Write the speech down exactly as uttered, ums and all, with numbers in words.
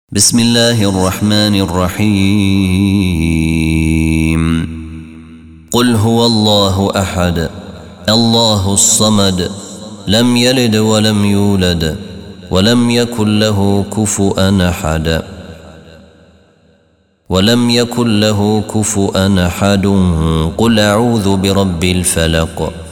بسم الله الرحمن الرحيم قل هو الله أحد الله الصمد لم يلد ولم يولد ولم يكن له كفؤا أحد ولم يكن له كفؤا أحد قل أعوذ برب الفلق